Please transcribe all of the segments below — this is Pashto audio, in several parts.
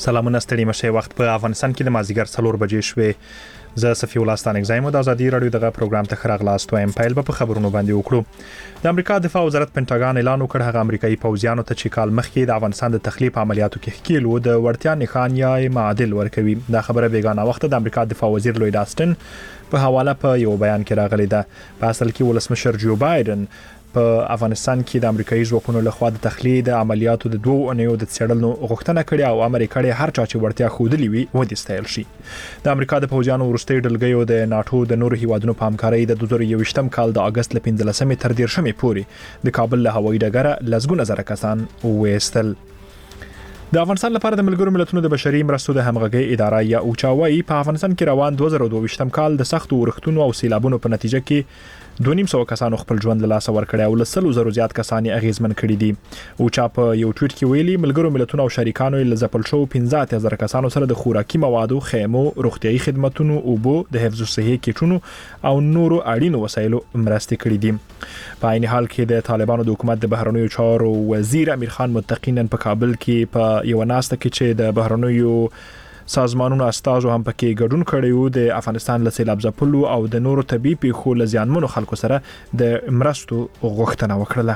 سلامونه ستړي مشه وخت په افغانستان کې د مازیګر 4 بجې شوې زه صفی الله ستانک زایم د ازادي رادیو دغه پروګرام ته خراغلاست وایم پایل په خبرونو باندې وکړو د امریکا دفاع وزارت پینټاګان اعلان وکړ هغه امریکایي پوځیانو ته چې کال مخکې د افغانستان د تخلیف عملیاتو کې ښکیلو د ورتیا نښان یا معادل ورکوي دا خبره بیگانه وخت د امریکا دفاع وزیر لوید آستن په حواله په یو بیان کې راغلی ده په اصل کې ولسمشر جو بایدن په افغانستان کې د امریکایي ځواکونو لخوا د تخلیه د عملیاتو د 2 اونیو د څېړلو غوښتنه کړې او امریکا هر چا چې ورتیا خودلی وي ودی ستایل شي د امریکا د پوځیانو ورستي ډلګیو د ناتو د نورو هیوادونو په همکارۍ د 2021م کال د اگست ل 15 تر 13 پورې د کابل له هوایي ډګره لزګونه زره کسان وېستل د افغانستان لپاره د ملګرو ملتونو د بشري مرستو د همغږي اداره یا اوچاوي په افغانستان کې روان 2022م کال د سختو ورښتونو او سیلابونو په نتیجه کې 2.5 کسانو خپل ژوند له لاسه ورکړی او له 100 زیات کسان اغیزمن کړي دي او چا په یو ټویټ کې ویلي ملګرو ملتونو او شریکانو له ځپل شو 15000 کسانو سره د خوراکي موادو خیمو روغتيایي خدماتونو او بو د حفظ صحي کیټونو او نورو اړینو وسایلو مرستې کړي دي په عین حال کې د طالبانو د حکومت د بهرنیو چارو وزیر امیر خان متقینن په کابل کې په یو ناسته کې چې د بهرنیو سازمانونو استازو هم پکې ګډون کړیو د افغانستان له سیلاب ځپلو او د نورو طبي پیښو له زیانمنو خلکو سره د مرستو غوښتنه وکړه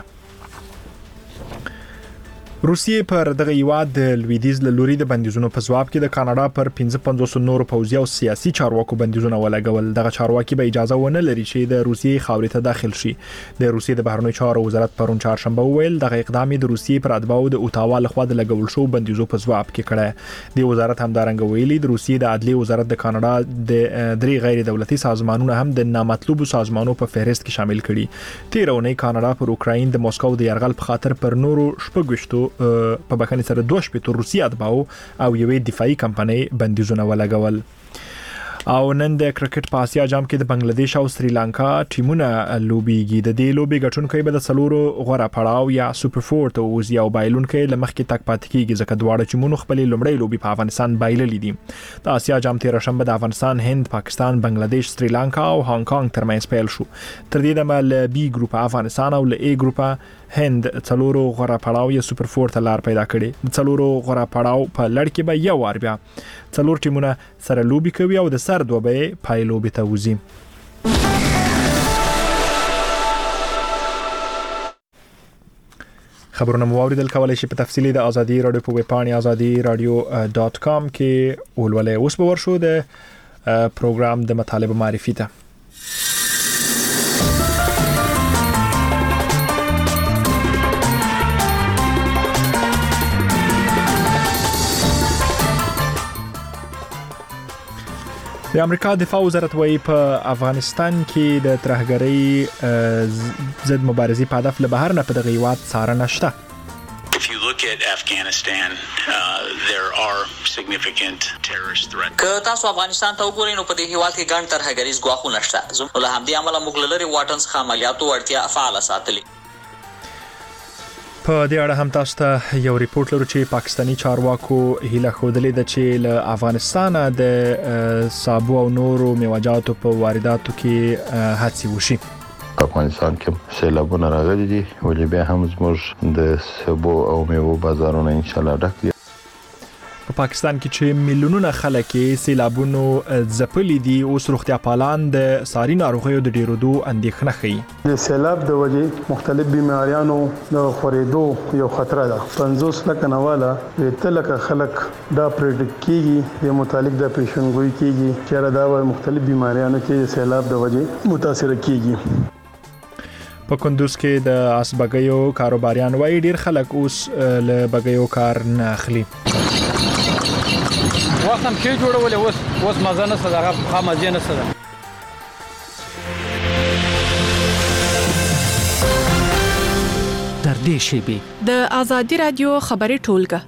روسیې پر دغه یواد د لویدیز له لوري د بندیزونو په ځواب کې د کاناډا پر 55 نورو پوځي او سیاسي چارواکو بندیزونه ولګول دغه چارواکي به اجازه ونه لري چې د روسیې خاورې ته داخل شي د روسیې د بهرنیو چارو وزارت پرون چهارشنبه ویل دغه اقدام د روسیې پر اتباعو د اوتاوا لخوا د لګول شو بندیزو په ځواب کې کړه د وزارت همدارنګ ویلي د روسیې د عدلي وزارت د کاناډا د درې غیر دولتي سازمانونو هم د نامطلوبو سازمانونو په فهرست کې شامل کړي 13 اونۍ کاناډا پر اوکراین د موسکو د يرغل په خاطر پر نورو شپږشتو په بخښنې سره 2 شپې روسي اتباعو او یوې دفاعي کمپنۍ بندیزونه ولګول او نن د کرکټ په اسیا جام کې د بنگلاديش او سریلانکا ټیمونه لوبيږي د دې لوبي ګټونکي به د څلورو غوړه پړاو یا سوپر 4 ته وځي او بایلونکي لمخکې تک پات کیږي ځکه دواړه ټیمونو خپل لومړی لوبي په افغانستان بایللې دي د اسیا جام تیر شنبه د افغانستان هند پاکستان بنگلاديش سریلانکا او هانګ کانګ ترمنځ پیل شو تر دې دمه ل بي ګروپ افغانستان او ل اي ګروپ هند څلورو غوړه پړاو یا سوپر 4 ته لار پیدا کړي څلورو غوړه پړاو په لړ کې به یو وار بیا څلور ټیمونه سره لوبي کوي او د سر دوبه پایلوبي ته وځي خبرونه مو اوریدل کولای شي په تفصیلی د ازادي رادیو په ویب پاڼه azadiradio.com کې ولولې اوس به ورشو د پروګرام د مطالب معرفي ته د امریکا دفاع وزارت وايي په افغانستان کې د ترهګرۍ ضد مبارزې په هدف له بهر نه په دغه هیواد څارنه شته If you look at Afghanistan, there are significant terrorist threats. که تاسو افغانستان ته وګورئ نو په دې هیواد کې ګڼ ترهګریز ګواښونه شته زموږ له همدې امله موږ له لرې واټن څخه عملیاتو وړتیا فعاله ساتلې په دې اړه هم تاسو ته یو ریپورت لرو چې پاکستانی چارواکو هیله خوده چې له افغانستان د صابو او نورو میوه‌جاتو په وارداتو کې هڅې وشي افغانستان کې سیلابونه راغلي دي ولې بیا هم زموږ د صابو او میوه بازارونه ان شاء الله ډک دي په پاکستان کې چې میلیونونه خلک سیلابونو ځپلي دي اوس روغتیا پالان د ساري ناروغیو د ډیرودو اندېښنه کوي د سیلاب د وجې مختلف بیماریانو د خورېدو یو خطر ده 50 لک نواله د تلک خلک دا پریډکټ کیږي د متعلق د پیشنګوئی کیږي چې دا مختلف بیماریانو کې سیلاب د وجې متاثر کیږي په کندوز کې د اسبګیو کاروباریان وایي ډیر خلک اوس له بګیو کار نه اخلي وختم کې جوړولې اوس مزه نه سره هغه مزه نه سره در دې شیبه د ازادي رادیو خبري ټولګه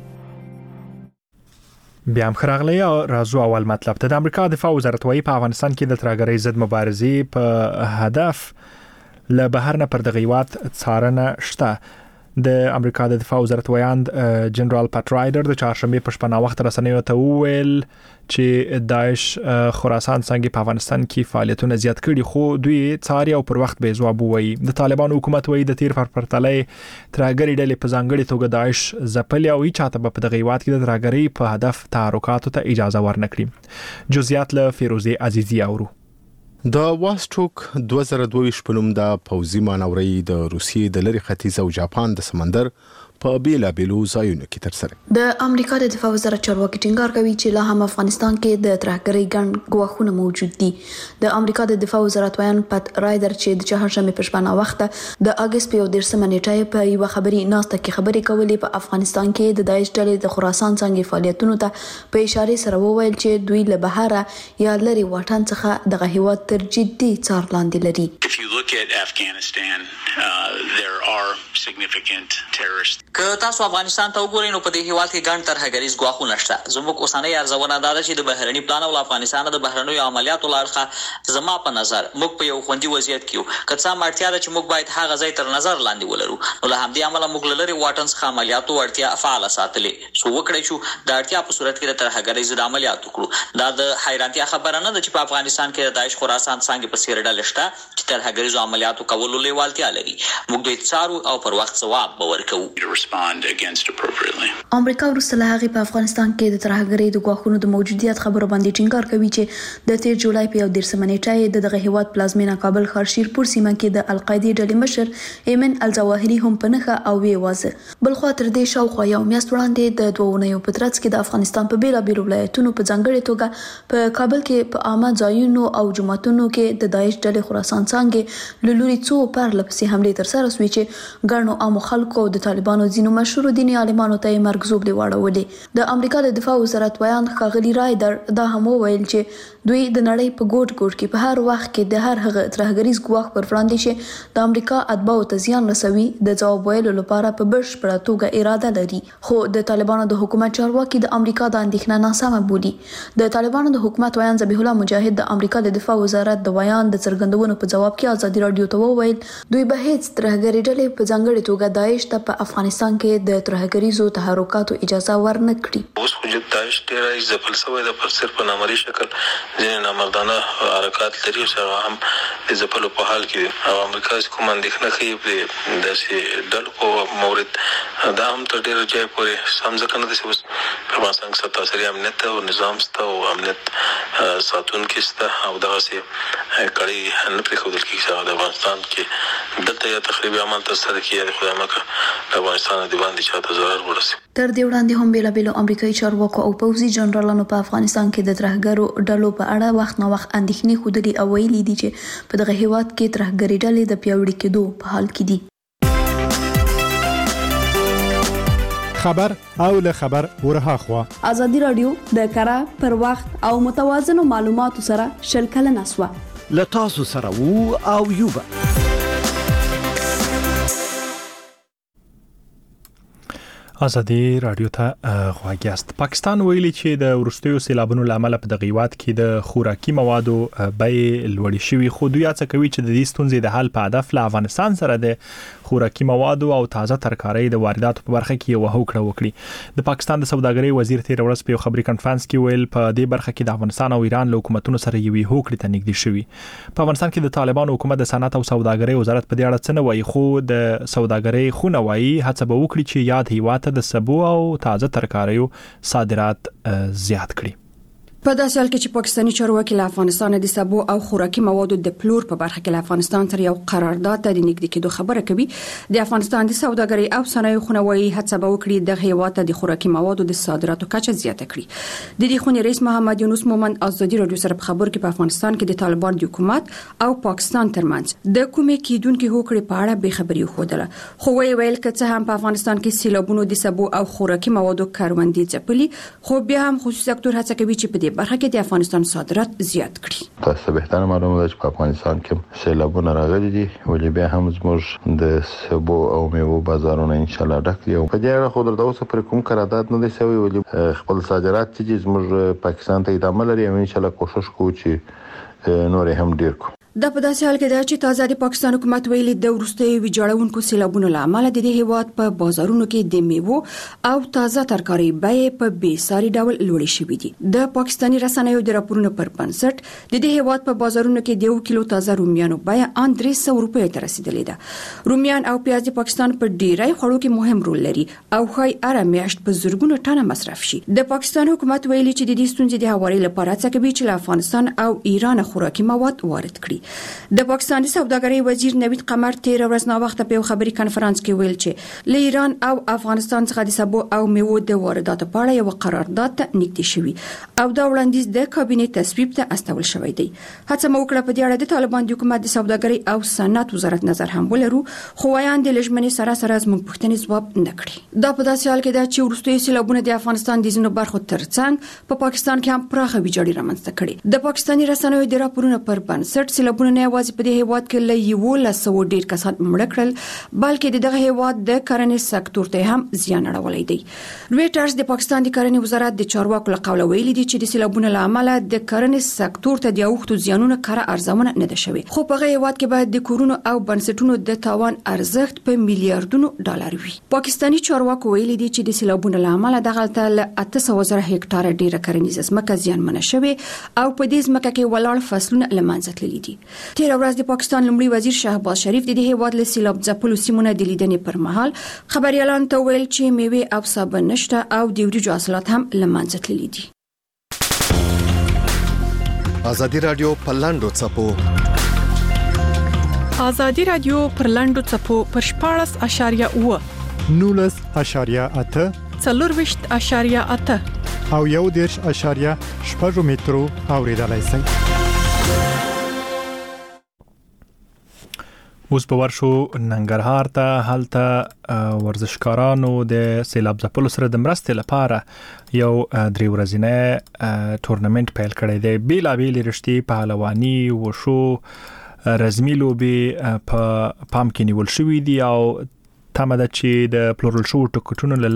بیا هم خراغلی راځو اول مطلب ته د امریکا دفاع وزارت وايي په افغانستان کې د ترهګرۍ ضد مبارزې په هدف له بهر نه پر دغه هیواد څارنه شته د امریکا د دفاع وزارت ویاند جنرال پات رایډر د چهارشنبه په شپه وخت رسنیو ته وویل چې داعش خراسان څنګه په افغانستان کې فعالیتونه زیات کړي خو دوی څاري او پر وخت به جواب وایي. د طالبان حکومت وایي د تیر پر پرتلې ترهګری ډلې په ځانګړي توګه داعش ځپلي او چاته په دغه هیواد کې د ترهګری په هدف تحرکاتو ته اجازه ورنکړي. جزئیات له فیروزه عزیزی اورو. د واستوک 2022 په نوم د پوځي مانوري د روسیې د لری ختیځ او جاپان د سمندر په بیلابیلو ځایونو کې ترسره. د امریکا د دفاع وزارت چارواکي ټینګار کوي چې لا هم افغانستان کې د ترهګرۍ ګڼ ګواښونه موجود دي. د امریکا د دفاع وزارت ویاند پات رایډر چې د چهارشنبه په شپه وخت د اگست په 13 نیټه په یو خبري ناسته کې خبرې کولې په افغانستان کې د داعش ډلې د خراسان څنګه فعالیتونو ته په اشاره سره وویل چې دوی له بهره یا لري واټن څخه دغه هیواد تر جدي څار لاندې لري. If you look at Afghanistan, there are significant terrorist. که تاسو افغانستان ته وګورئ نو په دې هیواد کې ګڼ ترهګریز ګواښونه شته. زموږ اوسنۍ ارزونه دا ده چې د بهرني پلان او افغانستان د بهرنیو عملیاتو لارښه زما په نظر موږ په یو خوندي وضعیت کې یو. که څه اړتیا ده چې موږ باید هغه ځای تر نظر لاندې ولرو. نو له همدې امله موږ لري واټن څخه عملیاتو اړتیا فعال ساتلې. سو وکړی شو د اړتیا په صورت کې د ترهګرۍ ضد عملیات وکړو. دا د حیرانتیا خبره نه ده چې په افغانستان کې د داعش خراسان څنګه په سیر ډلې شته چې ترهګریزو عملیاتو کولو لیوالتیا لري. موږ دوی څارو او پر وخت ځواب به ورکوو. امریکا وروسته له هغې په افغانستان کې د ترهګرۍ د ګواښونو د موجودیت خبرو باندې ټینګار کوي چې د 13 جولای په 13 نیټه د دغه هیواد پلازمینه کابل ښار شیرپور سیمه کې د القاعده ډلې مشر ایمن الظواهري هم په نښه او ویوازه. بل خوا تر دې شاوخوا یو میاشت وړاندې د 2 اونیو په ترڅ کې د افغانستان په بیلابیلو ولایتونو په ځانګړي توګه په کابل کې په عامه ځایونو او جوماتونو کې د داعش ډلې خراسان څنګه له لوري څو پرلپسې حملې ترسره شوې چې ګڼو عامو خلکو د طالبانو ځینو مشهور دیني عالمانو ته مرګ زوبلې واړولې. د امریکا د دفاع وزارت ویاند ښاغلي رایډر دا هم وویل چې دوی د نړۍ په ګوټ ګوټ کې په هر وخت کې د هر هغه ترهګریز ګواښ پر وړاندې چې د امریکا اتباعو ته زیان رسوي د ځواب ویلو لپاره په بشپړه توګه اراده لري. خو د طالبانو د حکومت چارواکي د امریکا د اندېښنه ناسمه بولي. د طالبانو د حکومت ویاند ذبیح الله مجاهد د امریکا د دفاع وزارت د ویاند د څرګندونو په جواب کې ازادي رادیو ته وویل دوی به هیڅ ترهګري ډلې په ځانګړي توګه داعش ته په افغانستان کې د ترهګریزو تحرکاتو اجازه ورنکړي. اوس خو د داعش ډېر ځپل شوی د پر صرف په نامرئي شکل ځینې نامردانه حرکات لري چې هغه هم د ځپلو په حال کې دي او امریکا کوم اندېښنه ښیي په داسې ډلو په مورد دا هم تر ډېره ځای پورې سم ځکه نه ده چې اوس په افغانستان کې سرتاسري امنیت او نظام شته او امنیت ساتونکي شته او دغسې کړۍ نه پرېښودل کېږي چې د افغانستان کې دلته یا تخریبي عمل ترسره کړي یا د خدای مکه د افغانستان د باندې چاته ضرر ورسي. تر دې وړاندې هم بیلابیلو امریکایي چارواکو او پوځي جنرالانو په افغانستان کې د ترهګرو ډلو په اړه وخت نه وخت اندېښنې ښودلې او ویلي دي چې په دغه هیواد کې ترهګري ډلې د پیاوړي کېدو په حال کې دي. خبر او له خبر ورهاخوا ازادي رادیو د کره پر وخت او متوازنو معلوماتو سره شل کلنه سوا له تاسو سره وو او یوبا. ازادي رادیو ته غواګیاست. پاکستان ویلي چې د ورستیو سیلابونو لامل په دغه هیواد کې د خوراکي موادو بیې لوړې شوي خو دوی هڅه کوي چې د دې ستونزې د حل په هدف له افغانستان سره د خوراکي موادو او تازه ترکارۍ د وارداتو په برخه کې یو هوکړه وکړي. د پاکستان د سوداګرۍ وزیر تیر ورځ په خبري کانفرنس کې ویل په دې برخه کې د افغانستان او ایران له حکومتونو سره یوې هوکړې ته نږدې شوي. په افغانستان کې د طالبانو حکومت د صنعت او سوداګرۍ وزارت په دې اړه څه نه وایي خو د سوداګرۍ خونه وایي هڅه به وکړي چې یاد هیواد د سبو او تازه ترکاریو صادرات زیات کړي. په داسې حال کې چې پاکستاني چارواکي له افغانستان د سبو او خوراکي موادو د پلور په برخه کې له افغانستان سره یو قرارداد ته د نږدې کېدو خبره کوي، د افغانستان د سوداګرۍ او صنایعو خونه وايي هڅه به وکړي د هیواد ته د خوراکي موادو د صادراتو کچه زیاته کړي. د دې خونې رئیس محمد یونس مومند ازادي رادیو سره په خبرو کې په افغانستان کې د طالبان د حکومت او پاکستان ترمنځ د کومې کېدونکو هوکړې په اړه به خبري خوده، خو ویل کڅه هم په افغانستان کې سیلابونو د سبو او خوراکي موادو کاروندې ځپلي، خو بیا هم خصوصي سکتور هڅه کوي چې په دې برخه کې د افغانستان صادرات زیات کړي. تاسو به تر معلومه ده چې په افغانستان کې سیلابونه راغلي دي، ولې بیا هم زموږ د سبو او میوو بازارونه ان شاء الله ډک دي. په دې اړه خو درته اوس پر کوم قرارداد نه دی شوی، ولې خپل صادرات چې زموږ پاکستان ته ادامه لري او ان شاء الله کوشش کوو چې نور هم ډیر کو. د په داسې حال کې ده چې تازه د پاکستان حکومت ویلي د وروستیو ویجاړونکو سیلابونو له امله د دې هیواد په بازارونو کې د میوو او تازه ترکاري بیې په بېساري ډول لوړې شوې دي. د پاکستاني رسنیو د راپورونو پر بنسټ د دې هیواد په بازارونو کې د 1 کیلو تازه رومیانو بیه ان 300 روپۍ ته رسیدلې ده. رومیان او پیاز د پاکستان په ډیری خوړو کې مهم رول لري او ښایي هره میاشت په زرګونو ټنه مصرف شي. د پاکستان حکومت ویلي چې د دې ستونزې د هواري لپاره څه کوي چې له افغانستان او ایران خوراکي مواد وارد کړي. د پاکستاني سوداګرۍ وزیر نوید قمر تیر ورځ نا وخت په خبري کانفرنس کې ویل چې له ایران او افغانستان څخه د سبو او میوو د وارداتو په اړه یو قرارداد ته نږدې شوی او دا وړاندیز د کابینې تصویب ته استول شوی دی. هڅه مو وکړه په دې اړه د طالبان د حکومت د سوداګرۍ او صنعت وزارت نظر هم ولرو، خو وایان د لجمنې سره زموږ پوښتنې ځواب نه کړي. دا په داسې حال کې ده چې وروستي سیلابونه د افغانستان د ځینو برخو ترڅنګ په پاکستان کې هم پراخه ویجاړي رامنځته کړي. د پاکستاني رسنیو د راپورونو پر بنسټ سیلابونه نه یوازې په دې هیواد کې له 1100 ډیر کسان مړه کړل، بلکې دغه هیواد د کرنې سکتور ته هم زیان اړولی دی. رويټرز د پاکستان د کرنې وزارت د چارواکو له قوله ویلي دي چې د سیلابونو له امله د کرنې سکتور ته د اوښتو زیانونو کره ارزونه نه ده شوې، خو په هغه هیواد کې باید د کورونو او بنسټونو د تاوان ارزښت په میلیارډونو ډالر وي. پاکستاني چارواکو ویلي دي چې د سیلابونو له امله دغه له 800,000 هکټاره ډیره کرنیزه ځمکه زیانمنه شوې او په دې ځمکه کې ولاړ فصلونه له منځه تللي دي. تیر ورځ د پاکستان لومړي وزیر شهباز شریف د دې هیواد له سیلاب ځپلو سیمونو د لیدنې پر مهال خبريالانو ته ویل چې میوه او سابه نشته او د وریجو حاصلات هم له منځه تللي دي. ازادي رادیو په لاندو څپو ازادي رادیو پر لاندو څپو پر 14.8 19.8 24.8 او 1.8 مترو اوریدلای شئ. اوس به ورشو ننګرهار ته. هلته ورزشکارانو د سیلاب ځپلو سره د مرستې لپاره یو 3 ورځې تورنمنت پیل کړی دی. بیلابېلې رشتې پهلواني، وشو، رزمي لوبې په پام کې نیول شوې دي او تمه ده چې د پلورل شوو ټکټونو له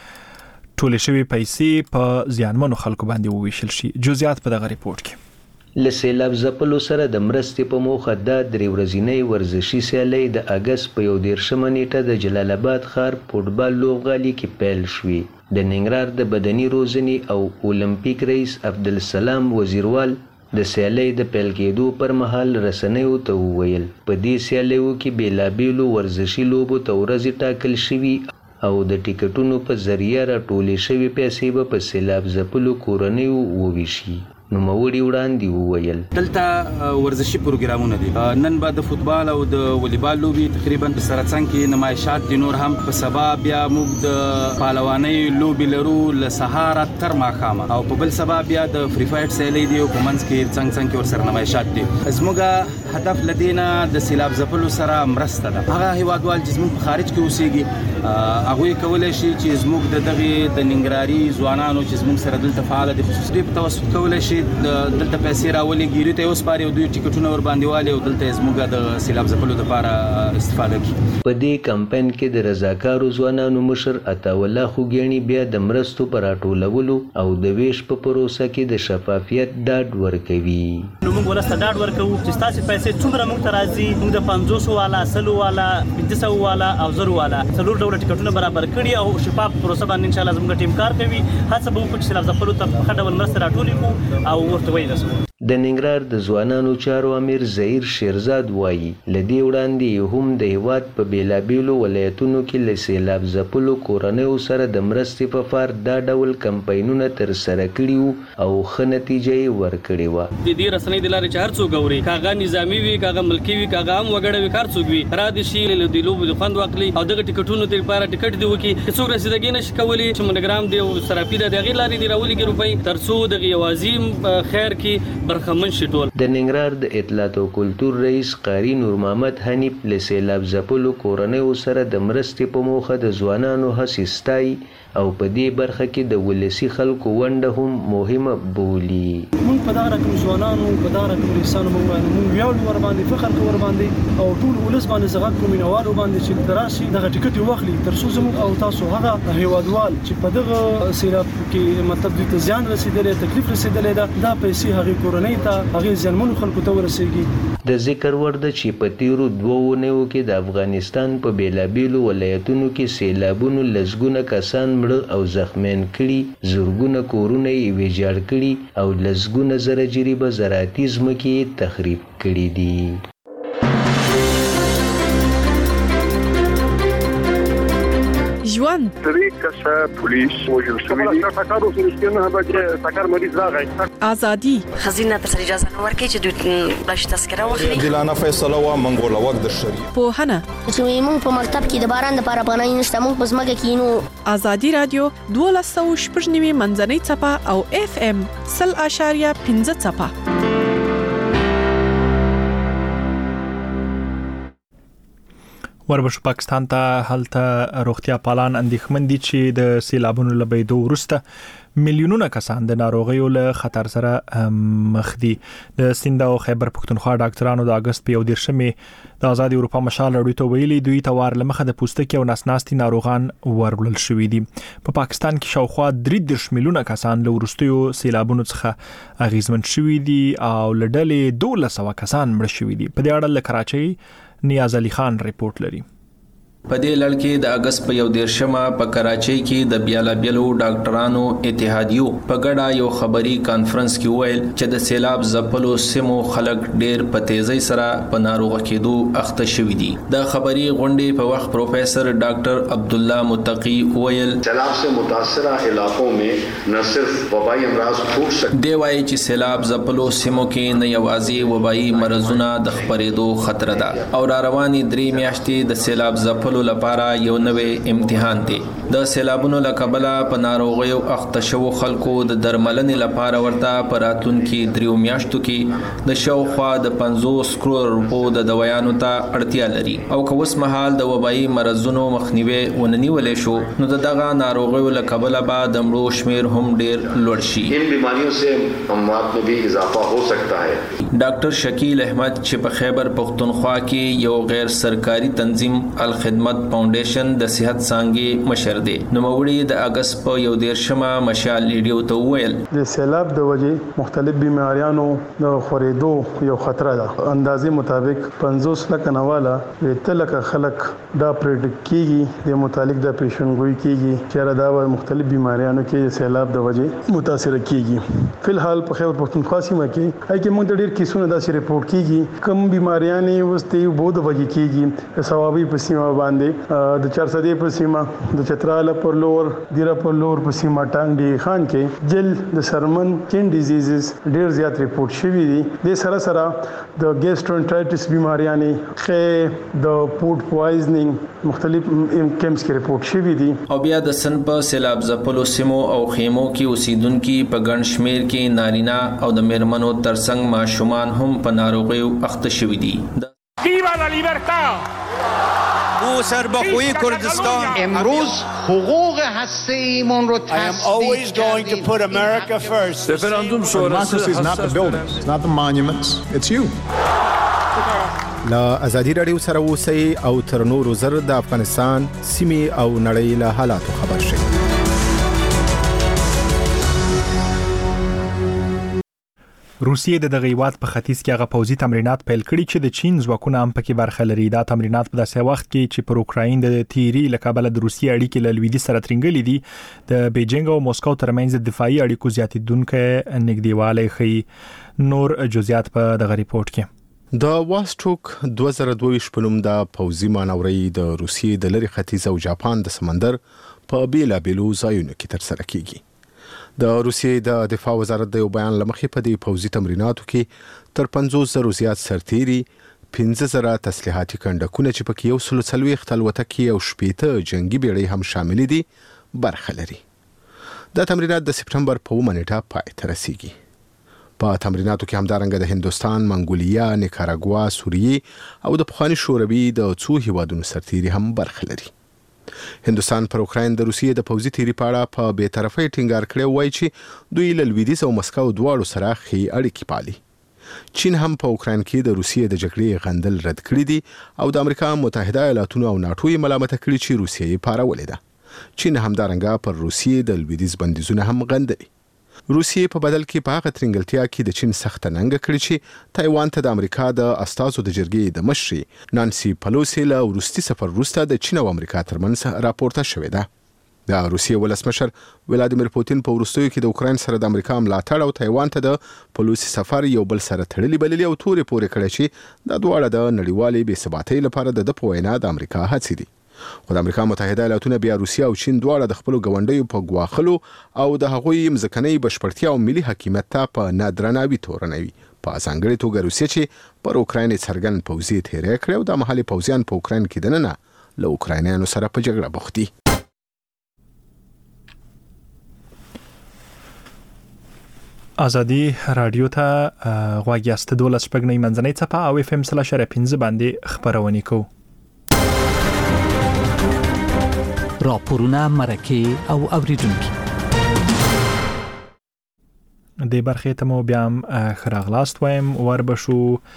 لارې ټولې شوې پیسې په زیانمنو خلکو باندې وویشل شي. جزئیات په دغه ریپورت کې. له سیلاب ځپلو سره د مرستې په موخه د 3 ورځې ورزشي سیالۍ د اګست په 11 نیټه د جلال آباد ښار فوټبال لوبغالي کې پیل شوې. د ننګرهار د بدني روزنې او اولمپیک رئیس عبدالسلام وزیروال د سیالۍ د پیل کېدو پر مهال رسنیو ته وویل په دې سیالیو کې بیلابېلو ورزشي لوبو ته ورځې ټاکل شوي او د ټیکټونو په ذریعه راټولې شوې پیسې به په سیلاب ځپلو کورنیو وویشي. نوموړي وړاندې وویل دلته ورزشي پروګرامونه دي. نن به د فوتبال او د والیبال لوبي تقریبا په سرڅنګ کې نمایشات دي. نور هم په سبا بیا موږ د پهلواني لوبي لرو له سهار تر ماښام او په بل سبا بیا د فری فایټ سیالي دی او په منځ کې څنګه ور سره نمایشات دي. زموږ هدف لدینا د سیلاب ځپلو سره مرسته ده. هغه هیوادوال چې زموږ په خارج کې اوسېږي هغه کولای شي چې زموږ د دغه د ننګرهاري ځوانانو چې زموږ سره دلته فعال دي خصوصي په توسط کولای شي دلته پیسې راولي ګیري ته اوس پاره دوی ټیکټونه ور باندې والي او دلته زموږ د سیلاب ځپلو لپاره استفاده کوي. په دې کمپاین کې د رضاکارو ځوانانو مشر عطاوالله خوګیانی بیا د مرستو پر راټولولو او د ویش په پروسه کې د شفافیت ډاډ ورکوي. نو موږ ولسته ډاډ ورکوو چې تاسو پیسې څومره موږ ته راځي. موږ د 500 والا 100 والا 500 والا او 0 والا څلور ډول ټیکټونه برابر کړي او شفاف پروسه باندې ان شاء الله زموږ ټیم کار کوي. هڅه به وکړو چې سیلاب ځپلو ته په ډول مرسته راټولې کړو او ورته ویل. د ننګرهار د ځوانانو چارو امیر زهیر شیرزاد وایي لدی وړاندې هم د هیواد په بیلابېلو ولایتونو کې له سیلاب ځپلو کورنیو سره د مرستې په فار دا ډول کمپاینونه ترسره کړي او ښه نتیجه یې ورکړې وه. د دې رسنۍ د لارې چې هر څوک اوري کاغه نظامي وي کاغه ملکي وي کاغه هم وګړه وي کار څوک وي را دي شي له دې لوبو د خوند واخلي او دغه ټیکټونو د لپاره ټیکټ دی وکي څوک رسیدګي نشي کولی چې مونوګرام دی او سراپی د غیر لارې دی راولي ګروپي ترڅو د غوازیم خیر کې برخمن شي. ټول د ننګرهار د اطلاعات او کلتور رئیس قاری نور محمد حنیف له سیلاب ځپلو کورنیو سره د مرستې په موخه د ځوانانو هڅې ستایي او په دې برخه کې د ولسی خلکو ونډه هم مهمه بولي. موږ په دا رقم ځوانانو په دا رقم انسانانو موږ ویاړو ور باندې فخر کوو ور باندې او ټول ولس باندې زغات کوم مینوالو باندې چې دراسي دغه ټیکټ واخلي ترڅو زموږ او تاسو هغه هیوادوال چې په دغه سیلاب کې مطلب د زیان رسیدلې تکلیف رسیدلې دا پیسې هغه کورنۍ کورنۍ ته هغه ځانمن خلکو ته ورسیږي. د ذکر ور ده چې په تیرو 2 اونیو کې د افغانستان په بیلابیلو ولایتونو کې سیلابونو لسګونه کسان مړه او زخمیان کړي، زرګونه کورونه یې ویجاړ کړي او لسګونه زره جریبه زراعتي ځمکې تخریب کړي دي. ژوند طریقه پولیس وجل شوی دی تاکارو سرستنه به تاکار مریض راغی ازادي خزینه تر اجازه نه ورکړي چې دوی بلش تذکره واخلي. دلانه فیصله وا منګول وخت د شری په هنه چې موږ په مکتب کې د باران لپاره پناه نشته، موږ په ځمکه کې نو. ازادي رادیو 12.9 منځنۍ چپه او FM 0.5 چپه. وربشو پاکستان ته هلته روغتیا پالان اندېښمن دي چې د سیلابونو له بيدو وروسته میلیونونه کسان د ناروغیو له خطر سره مخ دي. د سیند او خیبر پښتونخوا ډاکټرانو د اگست په 11مې د آزاد اروپا مشال لړۍ ته ویلي دوی ته وار لمخه د پوستکي او نسناستي ناروغان ورغلل شوې دي. په پاکستان کې شاوخوا 3 میلیونه کسان له ورستیو سیلابونو څخه اغیزمن شوي دي او لډلې 1200 کسان مړ شوي دي. په دې اړه له کراچۍ نیاز علي خان ریپورت لري. په دې لړ کې د اگست په 11مه په کراچۍ کې د بیلابیلو ډاکټرانو اتحادیو په ګډه یو خبري کانفرنس کې ویل چې د سیلاب ځپلو سیمو خلک ډېر په تیزی سره په ناروغ کېدو اخته شوي دي. د خبري غونډې په وخت پروفیسر ډاکټر عبد الله متقی ویل سیلاب سے متاثرہ علاقوں میں نہ صرف وبائی امراض پھوٹ سکتے دی وایي چې سیلاب ځپلو سیمو کې نه یوازې وبايي مرزونه د خپرېدو خطر ده او رواني 3 میاشتې د سیلاب ځپلو لپاره یو نوې امتحان دی. د سیلابونو له کبله په ناروغیو اخته شوو خلکو د درملنې لپاره ورته په راتلونکي 3 میاشتو کې د شاوخوا د 50 کروڑ روپو د دوايانو ته اړتیا لري او که اوس مهال د وبایي مرزونو مخنیوي وننیولې شو نو دغه ناروغیو له کبله به د مړو شمیر هم ډیر لوړ شي. ان بیماریوں سے اموات میں بھی اضافہ ہو سکتا ہے. ډاکټر شکیل احمد چې په خیبر پښتونخوا کې یو غیر سرکاري تنظیم الخدمت فاونډیشن د صحت څانګې مشر دی نو موري د اگست په 11مه مشال لیډیو ته ویل د سیلاب د وجې مختلف بیماریانو د خورېدو یو خطر ده. اندازې مطابق 50 لک نواله ویته لک خلک دا پریډکټ کیږي د متعلق د پیشنګوئی کیږي چې دا مختلف بیماریانو کې سیلاب د وجې متاثر کیږي. فلحال په خیبر پښتونخوا سیمه کې اې کې موږ ډېر کیسونه داسې ریپورت کیږي کوم بیماریاں وسته بود وجې کیږي ثوابي په سیمه باندې د چارسدې په سیمه د چترال پر لور دیره پر لور په سیمه ټانګ دی خان کې جل د سرمن کین ډیزیزز ډیر زیات ریپورت شوي دي. د سره سره د ګیسټرونټرایټس بیماریاں خې د فود پوایزنینګ مختلف کیمپس کې ریپورت شوي دي. او بیا د سن په سیلاب ځپلو سیمو او خیمو کې اوسیدونکو په ګڼ شمیر کې نارینه او د میرمنو ترڅنګ ماشومان هم په ناروغیو اخته شوي دي. ویوا لا لیبرتا او سربخوی کردستان امروز حقوق هسته ایمان رو تصدیق کردیم. رفراندوم شورای is not the buildings, it's not the monuments, it's you. لا ازادي رادیو سره اوسئ او تر نورو زر د افغانستان سیمې او نړۍ له حالاتو خبر شئ. روسیې د دغه هیواد په ختیځ کې هغه پوځي تمرینات پیل کړي چې د چین ځواکونه هم پکې برخه لري. دا تمرینات په داسې وخت کې چې پر اوکراین د تیری له کبله د روسیې اړیکې له لویدي سره ترنګلې دي د بیجینګ او موسکو ترمنځ د دفاعي اړیکو زیاتېدونکو نږدېوالی ښيي. نور جزئیات په دغه ریپورت کې د واسټوک 2022 په نوم د پوځي مانورې د روسیې د لری ختیځ او جاپان د سمندر په بیلابیلو ځایونو کې ترسره کیږي. د روسیې د دفاع وزارت د یو بیان لمخې په دې پوځي تمریناتو کې تر 50,000 زیات سرتیري 15,000 تسلیحاتي کندکونه چې پکې 140 الوتکې او 80 جنگي بیړۍ هم شامل دي برخه لري. دا تمرینات د سپتمبر په 1 نیټه پای ته رسیږي. په تمریناتو کې همدارنګه د هندوستان، منګولیا، نیکاراګوا، سوریې او د پخواني شوروي د څو هیوادونو سرتیري هم برخه لري. هندوستان پر اوکراین د روسیې د پوځي تیری پاړه په بې طرفۍ ټینګار کړی وای چې دوی له لویدیځ او مسکو دواړو سره ښې اړیکې پالي. چین هم په اوکراین کې د روسیې د جګړې غندل رد کړی دي او د امریکا متحده ایالاتونو او ناتو یې ملامت کړي چې روسیې یې پارولې ده. چین همدارنګه پر روسیې د لویدیځ بندیزونه هم غندلي. روسیې په بدل کې په هغه ترنګلتیا کې د چین سخت ننګ کړی چې تایوان ته د امریکا د استازو د جرګې د مشري نانسي پلوسی له وروستي سفر وروسته د چین او امریکا ترمنځ راپورته شوې ده. د روسیې ولسمشر ولادیمیر پوتین په وروستیو کې د اوکراین سره د امریکا ملاتړ او تایوان ته د پلوسی سفر یو بل سره تړلي بللي او تورې پورې کړی چې د دواړه د نړیوالې بې ثباتۍ لپاره د په وینا د امریکا هڅې دي. خو د امریکا متحده ایالاتونه بیا روسیه او چین دواړه د خپل غونډیو په ګواخلو او د هغوی مځکنۍ بشپړتیا او ملي حاکمیت ته په نادرناوي تورنوي. په ځانګړې توګه روسیه چې پر اوکراین څرګند پوځي تیری کړی او د محلي پوځیان په اوکراین کې دننه له اوکراینیانو سره په جګړه بوخت دي. ازادي رادیو ته غواړي است 12 شپږنۍ منځنۍ څپه او اف ام 3.15 باندې خبرونه کوو. راپورونه مرکه او اوریدونکو د برخې ته مو بیا خراغلاست وایم وربشو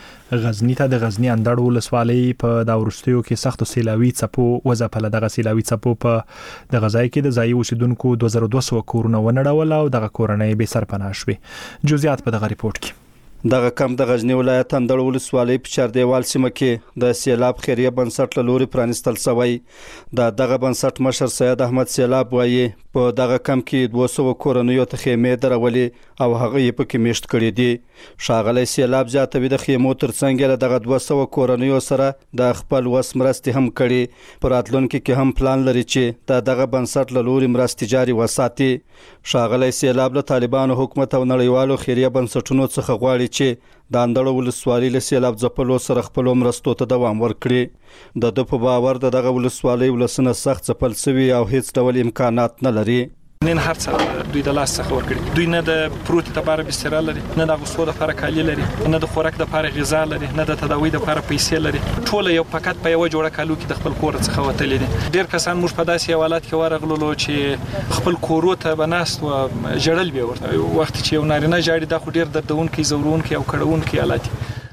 غزنی ته د غزنی اندړ ولسوالۍ په دا ورستیو کې سخت سیلاوي څپو وځپله. دغه سیلاوي څپو په د غزای کې د ځای اوسیدونکو 2200 کورونه ونړول او دغه کورنۍ به سرپناه شوې. جزئیات په دغه ریپورت کې. دغه کم د غزنی ولایت اندړ ولسوالۍ په چاردیوال سیمه کې د سیلاب خیریه بنسټ له لوري پرانستل شوی. دغه بنسټ مشر سید احمد سیلاب وایي په دغه کم کې 200 کورنیو ته خیمې درولې او هغه یې پکې میشت کړي دي. ښاغلی سیلاب زیاتوي د خیمو ترڅنګ له دغه 200 کورنیو سره د خپل وس مرستې هم کړي. په راتلونکي کې هم پلان لري چې دغه بنسټ له لوري مرستې جاري وساتي. ښاغلی سیلاب له طالبانو حکومت او نړیوالو خیریه بنسټونو څخه غواړي چې د اندړ ولسوالۍ له سیلاب ځپلو سره خپل مرستو ته دوام ورکړي. د په باور دغه ولسوالۍ ولسنه سخت ځپل شوي او هیڅ ډول امکانات نه لري. نن هر څه دوی د لاس څخه ورکړي. دوی نه د پروت لپاره بستر لري، نه د غوسو لپاره کالي لري، نه د خوراک لپاره غذا لري، نه د تداوی لپاره پیسې لري. ټول یو فقط په یو جوړه کالو کې د خپل کور څخه وتلي دي. ډیر کسان موږ په داسې حالات کې ورغلو چې خپل کورو ته بناست او جړل به ورته وخت چې یو نارینه جاړي د خو ډیر دردونکي زورونکي او کړهونکي حالات.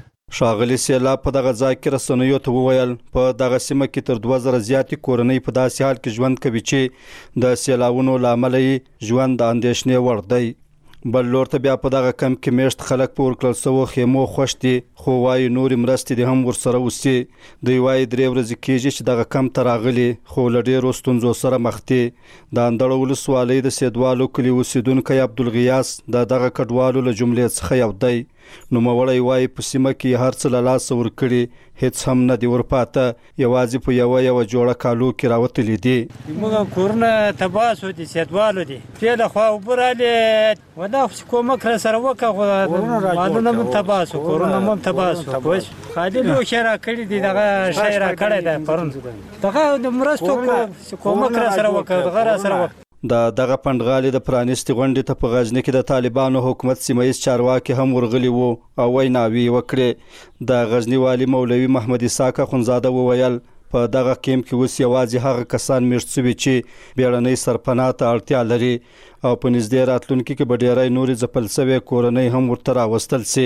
ښاغلی سیلاب په دغه ځای کې رسنیو ته وویل په دغه سیمه کې تر 2000 زیاتې کورنۍ په داسې حال کې ژوند کوي چې د سیلابونو له امله یې ژوند د اندېښنې وړ دی. بل لور ته بیا په دغه کم کې میشت خلک په ورکړل شوو خیمو خوښ دي، خو وایي نورې مرستې دې هم ورسره وسي. دوی وایي 3 ورځې کېږي چې دغه کم ته راغلي خو له ډېرو ستونزو سره مخ دي. د اندړ ولسوالۍ د سیدوالو کلي اوسیدونکی عبدالغیاس د دغه کډوالو له جملې څخه یو دی. نوموړی وایي په سیمه کې هر څه له لاسه ورکړي، هیڅ هم نه دي ورپاته، یوازې په یوه جوړه کالو کې راوتلي دي. موږ کورونه تباه شو دي، سیدوالو دي تېله خوا اوبه رالې ودا کومک را سره وکړه، مالونه هم تباه شو، کورونه هم تباه شو. خالي لوښي را کړي دي، دغه شی را کړی دی پرون، دغه د مرستو کومک را سره وکړه، دغه را سره وکړه. دغه پندغالي د پرانیستي غونډې ته په غزنی کې د طالبانو حکومت سیمایي چارواکي هم ورغلي وو او ویناوي وکړې. د غزنی والی مولوي محمد اسحاق اخونزاده وویل په دغه کیمپ کې اوس یوازې هغه کسان میشت شوي چې بیړنۍ سرپناه ته اړتیا لري او په نږدې راتلونکي کې به ډیری نورې ځپل شوې کورنۍ هم ورته راوستل شي.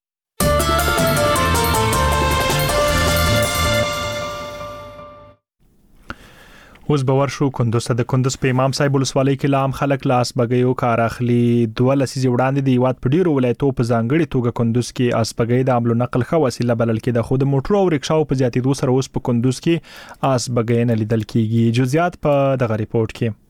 اوس باور شو کندوز ته. د کندوز په امام صاحب ولسوالۍ کې لام خلک لاس بګیو کار اخلي. 2 لسیزې وړاندې د هیواد په ډیرو ولایتو په ځانګړي توګه کندوز کې اسبګۍ د حمل او نقل ښه وسیله بلل کېده، خو د موټرو او رکشاو په زیاتېدو سره اوس په کندوز کې اسبګۍ نه لیدل کېږي. جزئیات په دغه ریپورت کې.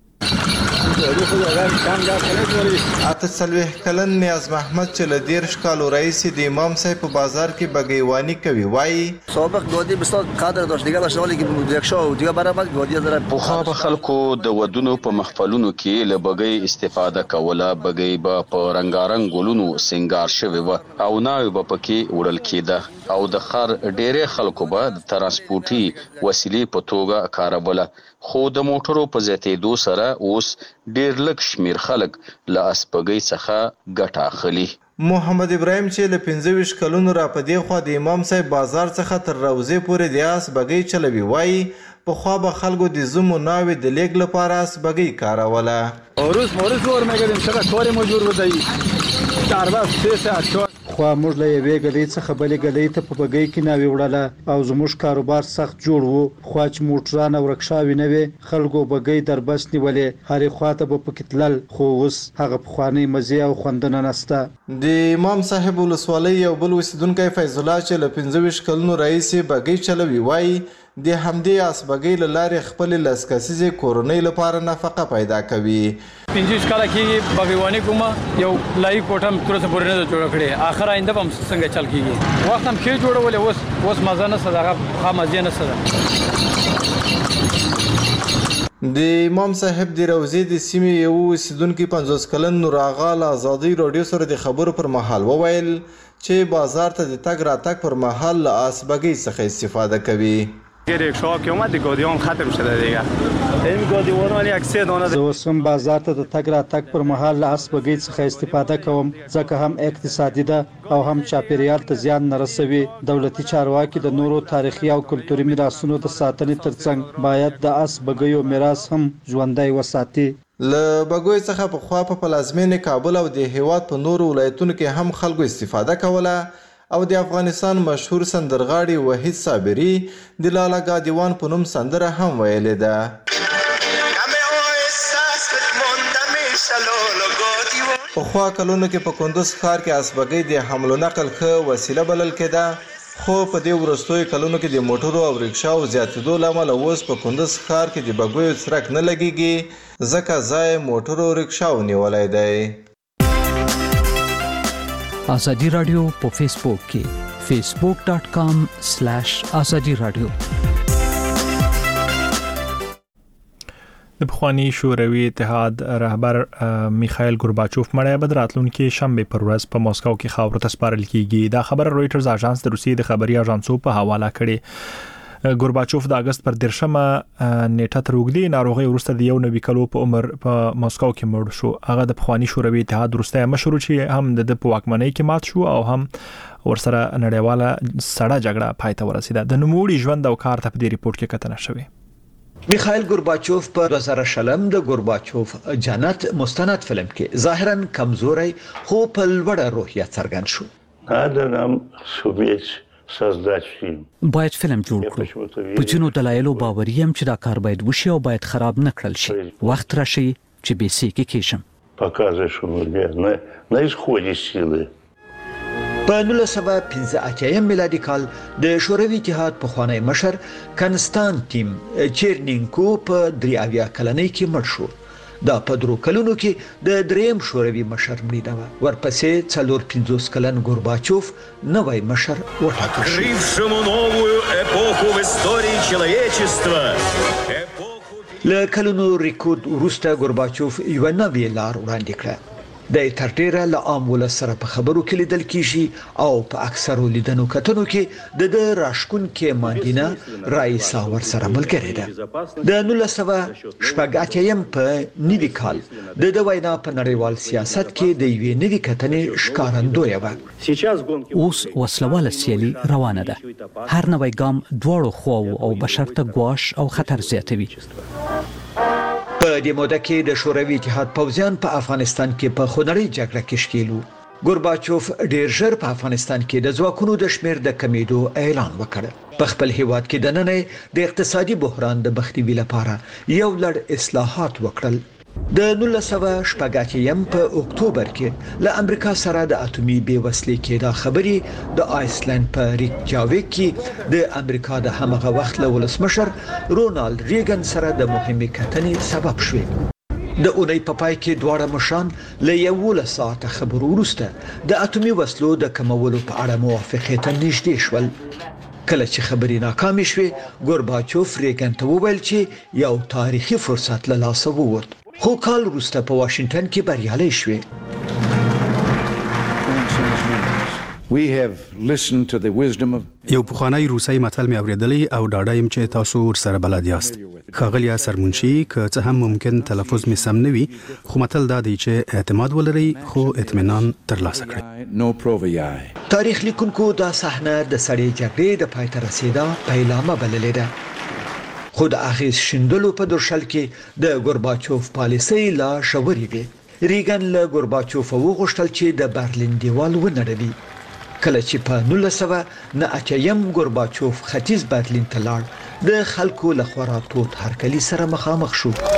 اتسلوه کلن نیاز محمد چې له 13 کالو رئیس د امام صاحب په بازار کې بګیوانی کوي وایي سابق گودی بسیار قدر داشت، دیگه داشت ولی که رکشا و دیگه برآمد گودی داره. په خلکو د ودونو په محفلونو کې له بګی استفاده کوله. بګی به په رنگارنګ ګلونو سنگار شوی و او ناوی به پکې وړل کېده او د خر ډېرې خلکو به د ترانسپورتي وسیلې په توګه کاروله. خو د موټرو په زیاتېدو سره اوس ډېر لږ شمیر خلک له اسبګۍ څخه ګټه اخلي. محمد ابراهیم چې له 25 کلونو را پدې خوا د امام صاحب بازار څخه تر روضې پورې د اسبګۍ چلوي وایي پخوا به خلکو د زمو ناوې د لیږ لپاره اسبګۍ کاروله. روز ور میگردیم چقدر کار مجبور بودی 4 ساعت 4 پخوا موږ له یوې ګلۍ څخه بلې ګلۍ ته په بګۍ کې ناوې وړله او زموږ کاروبار سخت جوړ وو. خو چې موټران او رکشاوې نه وې خلکو بګۍ دربس نیولې هرې خواته به پکې تلل، خو اوس هغه پخوانۍ مزې او خوندونه نشته. د امام صاحب ولسوالۍ یو بل اوسیدونکی فیض الله چې له 25 کلونو راهیسې بګۍ چلوي وایي د همدې آس بګۍ له لارې خپلې لس کسیزې کورنۍ لپاره نفقه پیدا کوي. 25 کاله کېږي بګیواني کومه یو لایي کوټه هم تر اوسه پورې نه ده جوړه کړې. آخر آینده به هم څنګه چل کېږي. وخت هم ښې جوړولې، اوس مزه نشته، دغه ښه مزې نشته ده. د امام صاحب د روضې د سیمې یو اوسیدونکي 50 کلن نور آغا له ازادۍ راډیو سره د خبرو پر مهال وویل چې بازار ته د تګ راتګ پر مهال له آس بګۍ څخه استفاده کوي. رکشا که اومد گادیان ختم شده دیگه. این گادیوان ولی یک 3 دانه زه اوس هم بازار ته د تګ راتګ پر مهال له آس بګۍ څخه استفاده کوم ځکه هم اقتصادي ده او هم چاپیریال ته زیان نه رسوي. دولتي چارواکي د نورو تاریخي او کلتوري میراثونو د ساتنې ترڅنګ باید د آس بګیو میراث هم ژوندی وساتي. له بګوی څخه په خوا په پلازمینې کابل او د هیواد په نورو ولایتونو کې هم خلکو استفاده کوله او د افغانستان مشهور سندرغاړي وحید صابري د لالا ګادیوان په نوم سندره هم ویلې ده. په خوا کلونو کې په کندوز ښار کې آس بګۍ د حمل و نقل ښه وسیله بلل کېده، خو په دې وروستیو کلونو کې د موټرو او رکشاو زیاتېدو له امله اوس په کندوز ښار کې د بګیو څرک نه لګېږي ځکه ځای موټرو او رکشاو نیولی دی. آزادی رادیو په فیسبوک کې facebook.com/azadi radio. د پخوانی شوروي اتحاد رهبر میخائیل گورباچوف مړی به د راتلونکي شنبه پر ورځ په مسکو کې خاورو ته سپارل کیږي. دا خبر رويټرز اژانس د روسیې د خبري اژانسو په حواله کړي. گورباچوف د اگست پر 13مه نیټه تر اوږدې ناروغۍ وروسته د 90 کلو په عمر په مسکو کې مړ شو. هغه د پخوانی شوروي اتحاد وروستی مشر چې هم د په واکمنۍ کې مات شو او هم ورسره نړیواله سړه جګړه پای ته ورسېده. د نوموړي ژوند او کار ته په دې ریپورت کې کتنه شوې. میخائیل گورباچوف په 2000 د گورباچوف جنت مستند فلم کې ظاهرا کمزوري خو په لوړه روحیه څرګند شو. آدم سومیت سازداد فیلم باید فلم جوړ کړو. په جنو دلایلو باوري یم چې دا کار باید وشي او باید خراب نه کړل شي. وخت راشي چې به سې کې کېشم. Показываешь, что мы на исходе силы. په 1985 میلادي کال د شوروي اتحاد پخوانی مشر کنستانتین چیرنینکو په 83 کلنۍ کې مړ شو. دا په 3 کلونو کې د دریم شوروي مشر مړینه و. ورپسې 450 کلن گورباچوف نوی مشر وټاکل شو. Открывшему новую эпоху в истории человечества. له کلونو ریکورډ وروسته گورباچوف یو نوی لار وړاندې کړه. د تر ډیره له عام ولس سره په خبرو کې لیدل کیږي او په اکثرو لیدنو کتنو کې د راشکون کې ماندینه رئیسا ور سره ملګری ده. د 1980 په نوي کال د وینا په نړیوال سیاست کې د یوې نوي کتنې ښکارندوی و. اوس وسلواله سیالي روانه ده. هر نوی ګام دواړو خواو او بشر ته ګواښ او خطر زیاتوي. په دې موده کې د شوروي اتحاد پوځیان په افغانستان کې په خونړۍ جګړه کې ښکېل وو. گورباچوف ډېر ژر په افغانستان کې د ځواکونو د شمېر د کمیدو اعلان وکړ. په خپل هیواد کې دننه د اقتصادي بحران د مخنیوي لپاره یو لړ اصلاحات وکړل. د 1980 په اکتوبر کې له امریکا سره د اټومي بیوسلې کېدا خبري د آیسلند په ریکجاویک کې د امریکا د همغه وخت له ولسمشر رونالد ریګن سره د مهمې کتنې سبب شوې. د اونۍ په پای کې دواړه مشران له 11 ساعته خبرو وروسته د اټومي وسلو د کمولو په اړه موافقې ته نږدې شول. کله چې خبرې ناکامې شوې گورباچوف ریګن ته وویل چې یو تاریخي فرصت له لاسه ووت. خو کال وروسته په واشنگټن کې بریالي شوې. یو پخوانی روسي متل مې اوریدلی او ډاډه یم چې تاسو ورسره بلد یاست. ښاغلی سرمنشي که څه هم ممکن تلفظ مې سم نه وي خو متل دا دی چې اعتماد ولرئ خو اطمینان ترلاسه کړئ. تاریخ لیکونکو دا صحنه د سړې جګړې د پای ته رسیدا پیلامه بللې ده. خو د اغیز شندلو په درشل کې د گورباچوف پالیسۍ لا شوري وي. ریګن له گورباچوف وغوښتل چې د برلین دیوال ونړوي. کله چې په 1989 ګورباچوف ختیځ برلین ته لاړ د خلکو له خورا تود هرکلي سره مخامخ شو. 2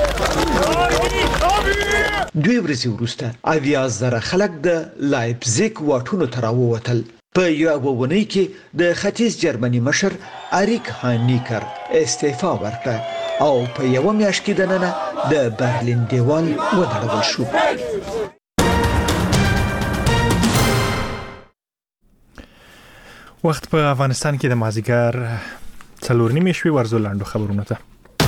ورځې وروسته 80,000 خلک د لایپزیګ واټونو ته راووتل. په یو ونې کې د ختیځ جرمني مشر اریک هانیکر استعفا ورکړه او په یو میاشت کې دننه د برلین دیوال ودرول شو. وخت په افغانستان کې د مازیګر 4:30 شوي ورزو لاندو خبرونه ته.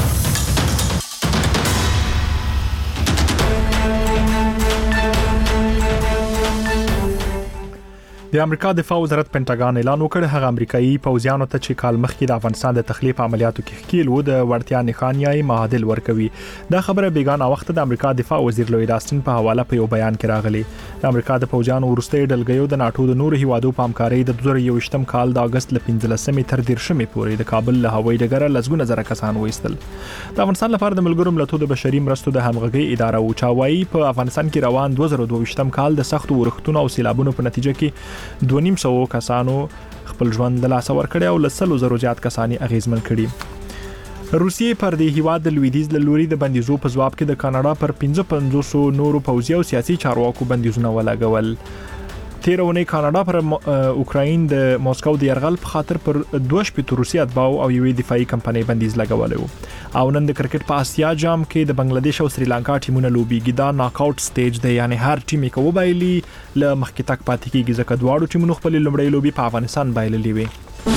د امریکا دفاع وزارت پینټاګان اعلان وکړ هغه امریکایي پوځیانو ته چې کال مخکې د افغانستان د تخلیف عملیاتو کې ښکیل و د وړتیا نښانیای معادل ورکوي. دا خبره بیگانه وخت د امریکا دفاع وزیر لوید آستن په حواله په یو بیان کې راغلی. د امریکا د پوځیانو ورستۍ ډلګیو د ناتو د نورو هیوادو په همکارۍ د 2021م کال د اگست ل 15 تر 13 پورې د کابل له هوایي ډګره لزګونه زره کسان وایستل. د افغانستان لپاره د ملګرو ملتونو د بشري مرستو د همغږي اداره او چاوایي په افغانستان کې روان 2022م کال د سختو ورښتونو او سیلابونو په نتیجه کې 2.5 کسانو خپل ژوند د لاسه ورکړی او له 100 زیات کسانی اغیزمن کړي. روسیې پر د هیواد د لویدیز له لوري د بندیزو په ځواب کې د کاناډا پر 55 نورو پوځي او سیاسي چارواکو بندیزونه ولګول. 13 اونۍ کاناډا پر اوکراین د موسکو د يرغل په خاطر پر 2 روسي اتباو او یوې دفاعي کمپنۍ بندیز لګولې و. او نن د کرکټ په آسیا جام کې د بنگلاديش او سریلانکا ټیمونه لوبېږي. دا ناک آوټ سټیج دی، یعنی هر ټیم یې کوبایلی له مخکې تک پاتې کیږي ځکه دواړو ټیمونو خپل لومړی لوبي په افغانستان بایللې وي.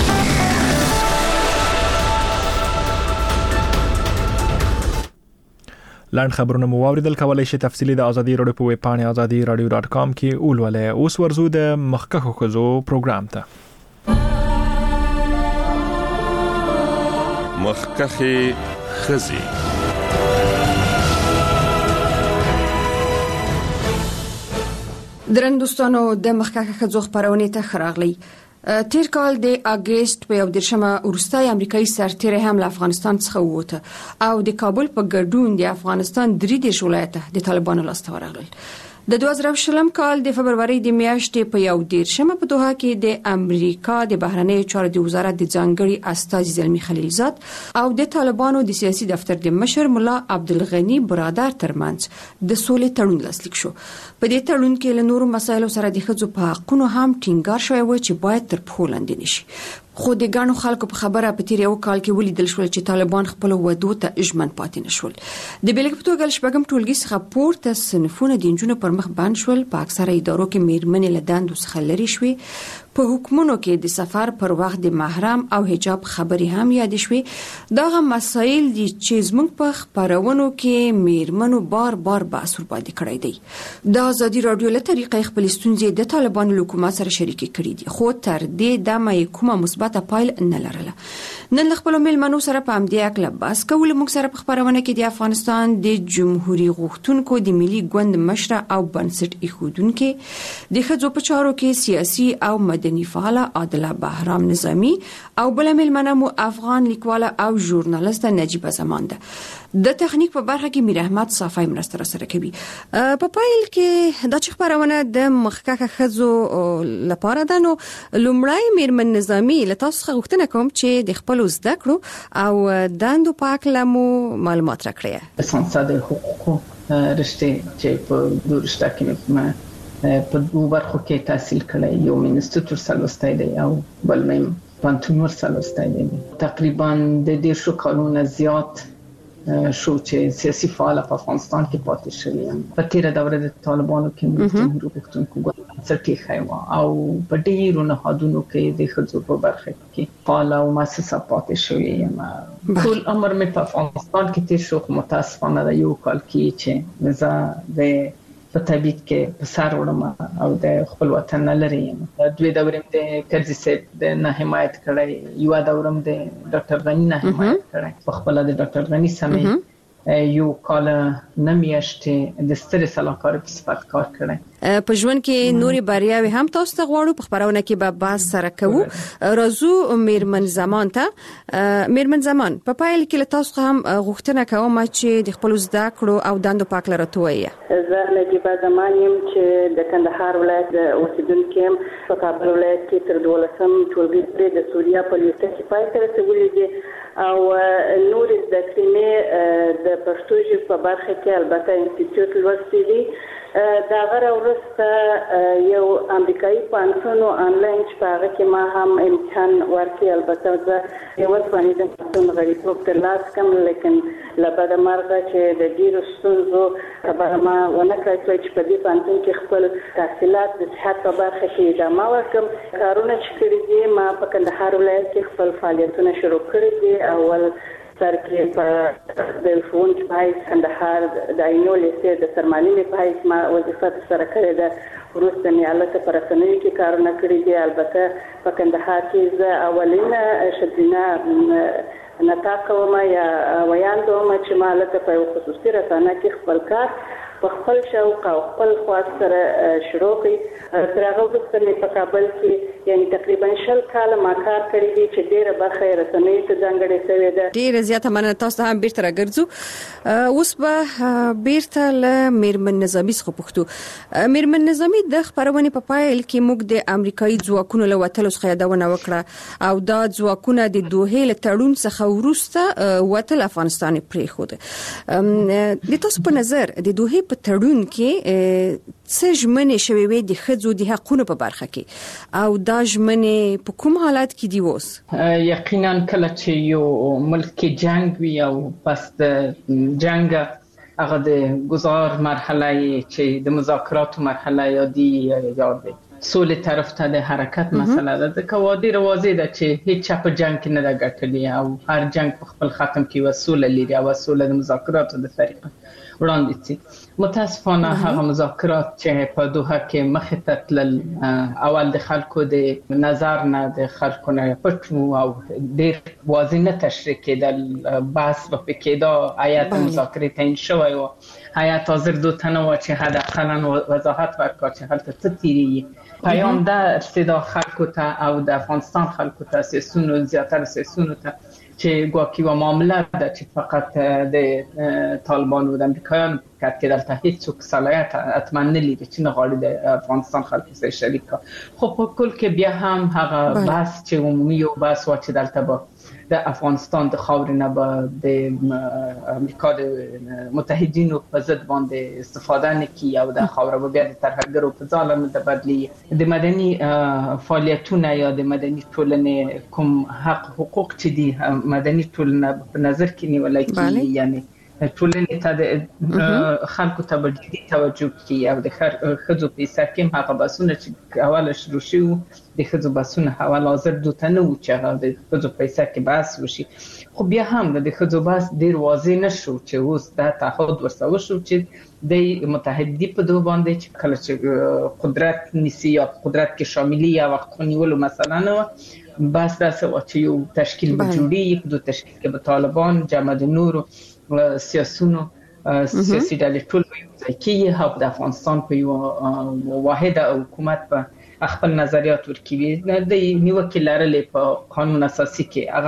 لاند خبرونه مو واوریدل. کولای شئ تفصیلی د ازادي رادیو په ویب پاڼه azadiradio.com کې اولولې. اوس ورزو د مخکخو خزو پروګرام ته. مخکخي خزي درندوستانو د مخکخه خزو خبرونه ته خراغلی. تیر کال د اگست په 11مه وروستۍ امریکایي سرتیری هم له افغانستان څخه ووته او د کابل په ګډون د افغانستان 3 ولایته د طالبانو لاسته ورغلل. د 2020 کال د فبرवरी د میاشتې په 11مه په دوحه کې د امریکا د بهرنیو چارو د وزارت د ځانګړي استازي زلمی خلیلزاد او د طالبانو د سیاسي دفتر د مشر مولا عبدالغنی برادر ترمنځ د سولې تړون لاسلیک شو. په دې تړون کې له نورو مسایلو سره د ښځو په حقوقو هم ټینګار شوی و چې باید تر پښو لاندې نشي. خو د ګڼو خلکو په خبره په تیر یو کال کې ولیدل شول چې طالبان خپل ودو ته اجمن پاتې نشول. د بیلګې په توګه شپږم ټولګي څخه پورته صنفونه د انجونو پر مخ بند شول. په اکثره ادارو کې میرمنې له دندو څخه لرې شوې. په حکومتونو کې د سفر پر وخت د محرم او حجاب خبري هم یاد شوې. دغه مسایل دي چې زموږ په خبرونو کې میرمنو بار بار بحث ورباندې کړی دی. د ازادي رادیو له طریقې خپل ستونزې د طالبانو حکومت سره شریکې کړې دي، خو تر دې دمه کومه مثبته پایل نه لرله. نن خپل میلمنو سره په همدې اکله بحث کول. موږ سره په خبرونه کې د افغانستان د جمهوریت غوښتونکو د ملي ګوند مشره او بنسټ ایښودونکو د ښځو په چارو کې سیاسي او مدني فعال عادله بهرام نظامی او بل میلمنه مو افغان لیکواله او ژورنالیست نجیبه زمان ده. د تخنیک په برخه کې میر احمد صافی مرسته سره کوي. په پایل کې د خبرونه د مخکخه ښځو لپاره ده. نو لومړی میرمن نظامی له تاسو څخه غوښتنه کوم چې د خپل زده کړو او دندو په اړه مو معلومات راکړئ. سانسد حقوقو رشته چې په دورشته کې په دوه برخو کې تحصیل کړی. یو منستر سلوستای دی او بل مې پانتونور سلوستای دی. تقریبا د 100 کالونو زیات شو چې سیاسي فعال په افغانستان کې پاتې شوی یم. په تیر دوره د طالبانو کې جمهوریت غوښتونکو سرتي خایوا او په ډیرو نهادونو کې د ښځو په برخه کې فعال او مؤسسه پاتې شوی یم. ټول عمر مې په افغانستان کې تیر شو. متاسفانه د یو کال کې چې زه د په تبعید کې په سر وړم او د خپل وطن نه لري یم. دوی دورم د کرزي صاحب د نه حمایت کړی، یو دورم د ډاکټر غنی نه حمایت کړی. په خپل د ډاکټر غنی سمې یو کال نمیاشتې د ستر سلاکار په صفت کار کړی. په ژوند کې نوري بریاوي هم تاسو ته غواړو. په خبرونه کې به بحث سره کوو. راځو میرمن زمان ته. میرمن زمان په پایل کې تاسو هم غوښتنه کوم چې د خپل زده کړو او دندو پاک لرته وایي. زه نجيبه زمان یم چې د کندهار ولایت اوسیدونکو یم. په کابل ولایت کې تر 12 ټولګي د سوریا په لیسټ کې پای ته رسولې دي او نور د کلمې د پښتو ژبې په برخه کې البته انسټیټیوټ لوستي دي. دا غره ورسته یو امریکایي پانسون آنلاین چې په هغه کې ما هم امتحان ورکړ. البته زه یو ځواني د پانسون غړیتوب ترلاسه کړم لیکن لبد مرغه چې د ډیرو ستونزو خبره ما ونه کړې چې په دې پانسون کې خپل تحصیلات د صحت په برخه کې ادامه ورکړم. کارونه چې کړي دي ما په کندهار ولایت کې خپل فعالیتونه شروع کړي دي. اول سر کې په د فونج پای کندهار د عینو لیسې د سرمالي پای ما وظیفه سره کړې ده. وروسته مې البته پر رسنیو کې کارونه کړي دي. البته په کندهار کې زه اولینه شدینه نطاق کوم یا ویاندوم چې ما البته په خصوصي رسنه کې خپل کار په خپل شوق او خپل خواست سره شروع کړ. تر هغه وروسته مې په کابل کې یعنی تقریبا 10 کال ما کار کړی دی چې ډیره برخه رسنیو ته ځانګړې شوې ده. ډیره زیاته مننه. تاسو هم بیرته راګرځو. اوس به بیرته له میرمن نظامی څخه پوښتو. میرمن نظامی د خبرونه په پایل کې موږ د امریکایي ځواکونو له وټلو څخه یادونه وکړه او دا ځواکونه د دوه له تړون څخه وروسته وټل افغانستان پرې خو د تاسو په نظر د دوه په تړون کې څه ژمنې شوي وي د ښځو د حقوقو په برخه کې او دا ژمنې په کوم حالت کې دي اوس؟ یقینا کله چې یو ملک کې جنگ وي او پس د جنگ هغه د گذار مرحله چې د مذاکراتو مرحله یادی یاد سولې طرف ته د حرکت مسله ده. ځکه واضح ده چې هیڅ چا په جنگ کې نه ده ګټلې او هر جنگ په خپل ختم کې وسوله لري او وسوله د مذاکراتو د طریقه وړاندې شي. متاسفانه هغه مذاکرات چې په دوحه کې مخې ته تلل اول د خلکو د نظر نه د خلکو نه پټو او ډېر واضح نه تشریح کېدل. بحث په کې دا آیات مذاکرې تعیین شوی و. آیات حاضر دو تنه و چې حداقل وضاحت ورکړي چې هلته څه تیریږي. پیام دا ارتدا خلکو ته او د افغانستان خلکو ته سیاسونو زیاتره سیاسونو ته چې ګواکې و معامله ده چې فقط د طالبان و د امریکایانو کې دلته هیڅ صلاحیت حتما نه لري چې نه غواړي د افغانستان خلکو سره شریک کړي. خو په کل کې بیا هم هغه بحث چې عمومي یو بحث و چې دلته به د افغانستان د خاورې نه به د امریکا د متحدینو په ضد باندې استفاده نه کړي او د خاوره به بیا د ترهګرو په ځاله نه بدلی. د مدني فعالیتونه یا د مدني ټولنې کوم حقوق چې دي مدني ټولنه په نظر کې نیول کېږي. یعنی ټولنې ته د خلکو ته به جدي توجه کړي او د ښځو په حصه کې هم هغه بحثونه چې اوله شروع شوي د ښځو بحثونه اول حاضر دوته نه وو چې هغه د ښځو په حصه کې بحث وشي. خو بیا هم د ښځو بحث ډېر واضح نه شو چې اوس دا تعهد ورسره وشو چې د متحدي په دوه باندې چې کله چې قدرت نیسي یا قدرت کې شاملي یا وخت نیولو مثلا نه بس داسې و چې یو تشکیل به جوړي. په دو تشکیل کې به طالبان جمع د نورو سیاسونو سیاسي ډلې ټول په یو ځای کې او د افغانستان په یو واحده حکومت په خپل نظریات ورکوي. د نیوکې لرلې په قانون اساسي کې